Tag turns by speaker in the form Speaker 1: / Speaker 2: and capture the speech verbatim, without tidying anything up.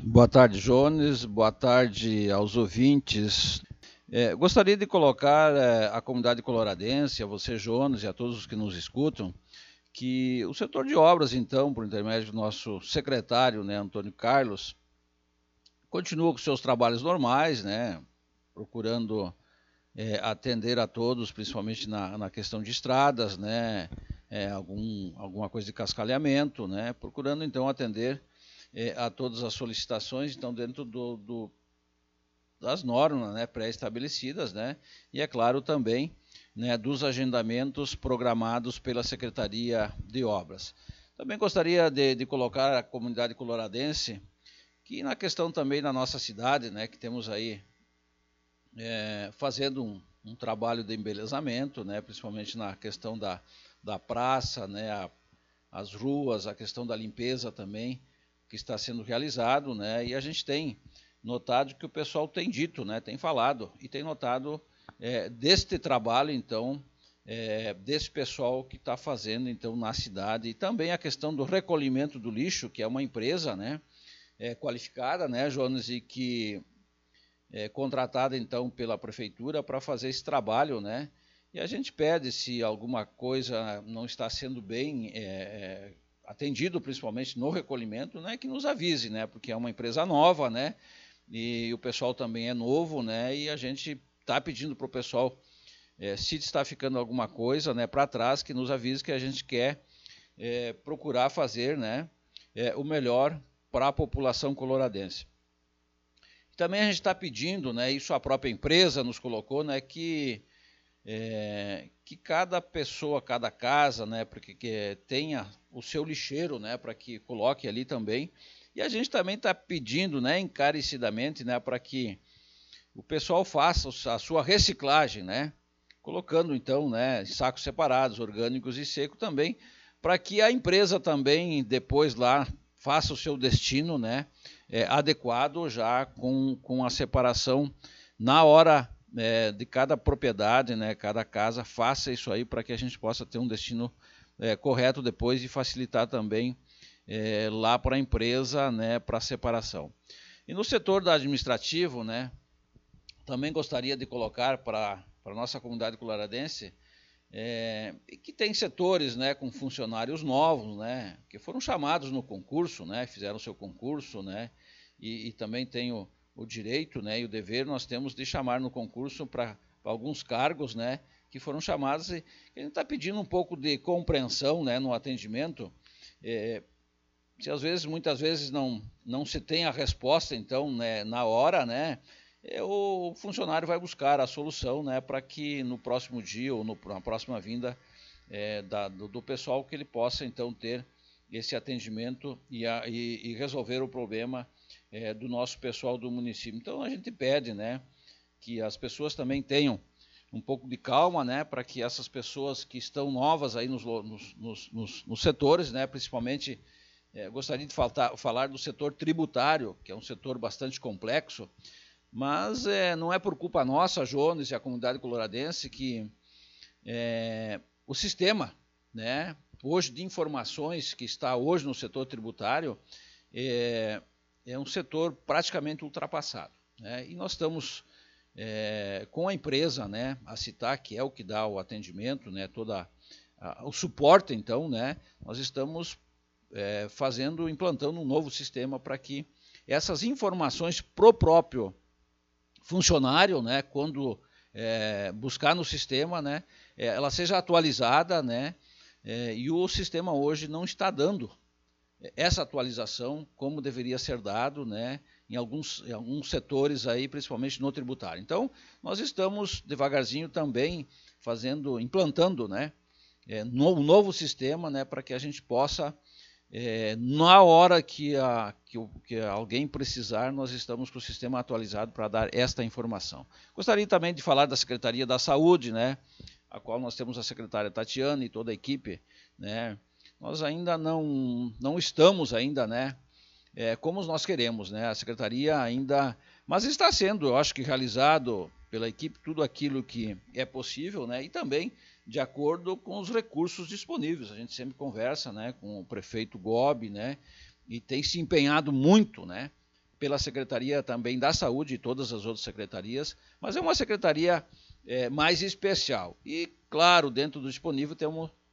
Speaker 1: Boa tarde, Jones. Boa tarde aos ouvintes. É, gostaria de colocar é, a comunidade coloradense, a você, Jones, e a todos os que nos escutam, que o setor de obras, então, por intermédio do nosso secretário, né, Antônio Carlos, continua com seus trabalhos normais, né, procurando é, atender a todos, principalmente na, na questão de estradas, né, é, algum, alguma coisa de cascalhamento, né, procurando, então, atender é, a todas as solicitações, então, dentro do, do das normas, né, pré-estabelecidas, né, e é claro também, né, dos agendamentos programados pela Secretaria de Obras. Também gostaria de, de colocar a comunidade coloradense que na questão também da nossa cidade, né, que temos aí é, fazendo um, um trabalho de embelezamento, né, principalmente na questão da, da praça, né, a, as ruas, a questão da limpeza também, que está sendo realizado, né, e a gente tem notado que o pessoal tem dito, né, tem falado, e tem notado é, deste trabalho, então, é, desse pessoal que está fazendo, então, na cidade, e também a questão do recolhimento do lixo, que é uma empresa, né, é, qualificada, né, Jonas, e que é contratada, então, pela prefeitura para fazer esse trabalho, né, e a gente pede, se alguma coisa não está sendo bem é, é, atendido, principalmente no recolhimento, né, que nos avise, né, porque é uma empresa nova, né, e o pessoal também é novo, né, e a gente está pedindo para o pessoal, é, se está ficando alguma coisa, né, para trás, que nos avise, que a gente quer é, procurar fazer, né, é, o melhor para a população coloradense. Também a gente está pedindo, né, isso a própria empresa nos colocou, né, que é, que cada pessoa, cada casa, né, porque que tenha o seu lixeiro, né, para que coloque ali também. E a gente também está pedindo, né, encarecidamente, né, para que o pessoal faça a sua reciclagem, né, colocando então, né, sacos separados, orgânicos e seco também, para que a empresa também depois lá faça o seu destino, né, é, adequado já com, com a separação na hora é, de cada propriedade, né, cada casa, faça isso aí para que a gente possa ter um destino é, correto depois e facilitar também é, lá para a empresa, né, para a separação. E no setor da administrativo, né, também gostaria de colocar para a nossa comunidade coloradense é, que tem setores, né, com funcionários novos, né, que foram chamados no concurso, né, fizeram seu concurso, né, e, e também tem o, o direito, né, e o dever nós temos de chamar no concurso para alguns cargos, né, que foram chamados, e a gente está pedindo um pouco de compreensão, né, no atendimento, é, se às vezes, muitas vezes não, não se tem a resposta, então, né, na hora, né, é, o funcionário vai buscar a solução, né, para que no próximo dia ou no, na próxima vinda é, da, do, do pessoal que ele possa então ter esse atendimento e, a, e, e resolver o problema é, do nosso pessoal do município. Então a gente pede, né, que as pessoas também tenham um pouco de calma, né, para que essas pessoas que estão novas aí nos, nos, nos, nos, nos setores, né, principalmente é, gostaria de faltar, falar do setor tributário, que é um setor bastante complexo. Mas é, não é por culpa nossa, Jones e a comunidade coloradense, que é, o sistema, né, hoje de informações que está hoje no setor tributário é, é um setor praticamente ultrapassado, né, e nós estamos é, com a empresa, né, a Citar, que é o que dá o atendimento, né, toda a, o suporte, então, né, nós estamos é, fazendo, implantando um novo sistema para que essas informações pro próprio funcionário, né, quando é, buscar no sistema, né, ela seja atualizada, né, é, e o sistema hoje não está dando essa atualização como deveria ser dado, né, em alguns, em alguns setores aí, principalmente no tributário. Então, nós estamos devagarzinho também fazendo, implantando, né, é, um novo sistema, né, para que a gente possa É, na hora que, a, que, que alguém precisar, nós estamos com o sistema atualizado para dar esta informação. Gostaria também de falar da Secretaria da Saúde, né, a qual nós temos a secretária Tatiana e toda a equipe, né, nós ainda não, não estamos ainda, né, é, como nós queremos, né, a Secretaria ainda, mas está sendo, eu acho que realizado pela equipe tudo aquilo que é possível, né, e também de acordo com os recursos disponíveis. A gente sempre conversa, né, com o prefeito Gobi, né, e tem se empenhado muito, né, pela Secretaria também da Saúde e todas as outras secretarias, mas é uma secretaria é, mais especial. E, claro, dentro do disponível temos